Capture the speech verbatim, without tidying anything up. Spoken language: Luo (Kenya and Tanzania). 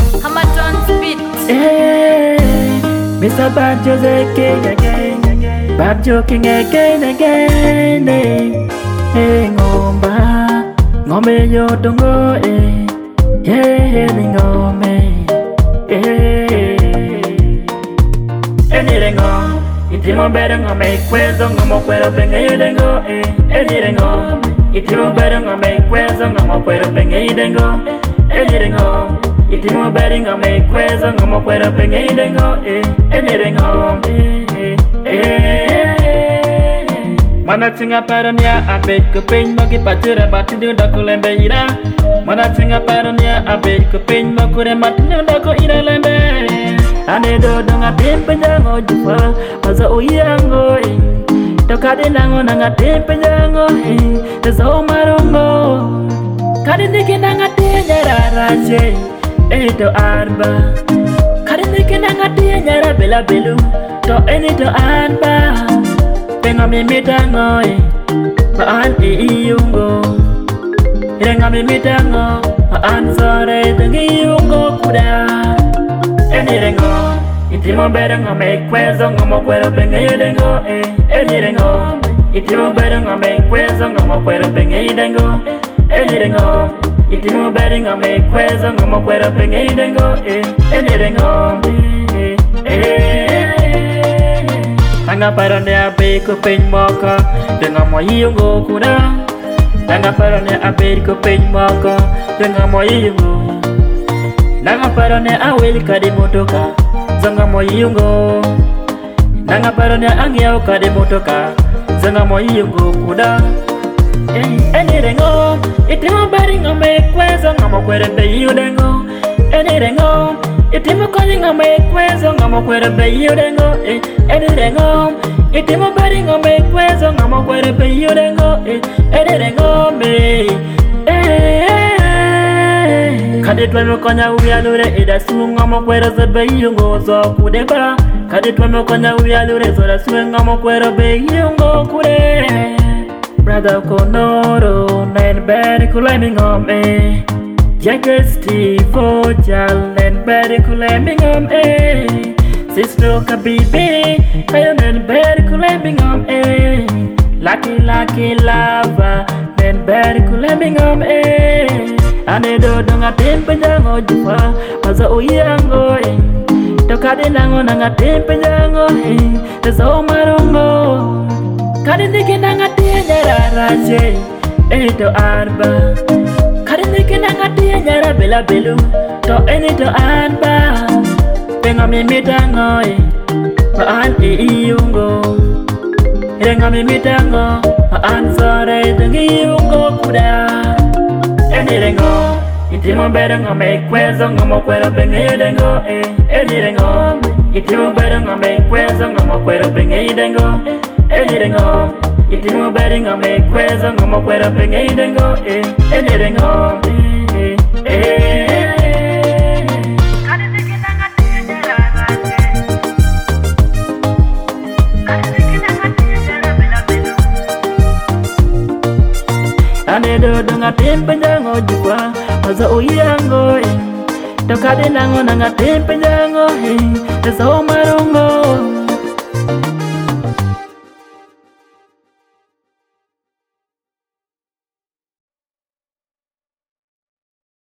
Hamaton's beat. Hey, Mister Bad Jose King again, Bad joking again again. Hey, hey, ngomba, ngome yo dongo. Hey, hey, hey, ngome. Hey, any ngom. Itimo better ngome kwezo ngomo kwero penga idengo. Hey, any ngom. Itimo better ngome kwezo ngomo kwero penga idengo. Any ngom. Itimo better ngome kwezo ngomo kwero penga idengo. Eh, any ngom. Eh, mana tinga paronia abe kupin mogi patura batu dako lembe ira. Mana tinga paronia abe kupin mokure matu dako ira lembe. Ane do donga tempe jango jufa maza uyango eh. Tokade nango nanga tempe jango eh. Tezo marungo kade nike nanga tiya rarache eh to arba. Kade nike nanga tiya nyara bela belu to eni to arba. Tenga mimitango eh paan iyungo. Tenga mimitango paan sore tengi yungo kuda. Eni rengo, itimo better ngome kwezo ngomo kwero penga idengo. Eh, eni rengo, itimo better ngome kwezo ngomo kwero penga idengo. Eni rengo, itimo better ngome kwezo ngomo kwero penga idengo. Eh, eni rengo. Eh, tanga parone abe ko pen moko, denga mo yungo kuna. Tanga parone abe ko pen moko, denga mo yungo. Nanga parone aweli kade motoka zanga moyungo. Nanga parone angiao kade motoka zanga moyungo kuda. Eh, eni rengo itimo bari ngome kwezo ngamo kwere be yudengo. Eni rengo itimo konyi ngome kwezo ngamo kwere be yudengo. Eh, eni rengo itimo bari ngome kwezo ngamo kwere be yudengo. Eh, eni rengo me. Eh, kade tweme konya uyalure ida sunga mo kwero ze be yungo zo kudeba. Kade tweme konya uyalure zo da sunga mo kwero be yungo kude. Brother konoro nen beri kulemi ngome. Jagesti fo jal nen beri kulemi ngome. Sister kabibi kayo nen beri kulemi ngome. Lucky lucky lava nen beri kulemi ngome. Ane do donga tempe jango jufa maza uyango eh. Tokade nango nanga tempe jango eh. Tezo marungo kade nike nanga tiya nyara rache eh to arba. Kade nike nanga tiya nyara bela belu to eni to arba. Tenga mimitango eh paan iyungo. Tenga mimitango paan sore tengi yungo kuda. Eni rengo, itimo better ngome kwezo ngomo kwero penga idengo. Eh, eni rengo, itimo better ngome kwezo ngomo kwero penga idengo. Eni rengo, itimo better ngome kwezo ngomo kwero penga idengo. Eh, eni rengo. Eh, eh, kade nike nanga tiya nyara rache. Kade nike nanga tiya nyara bela belu. Ane do donga tempe jango jufa maza uyango eh. Tokade nango nanga tempe jango eh. Tezo marungo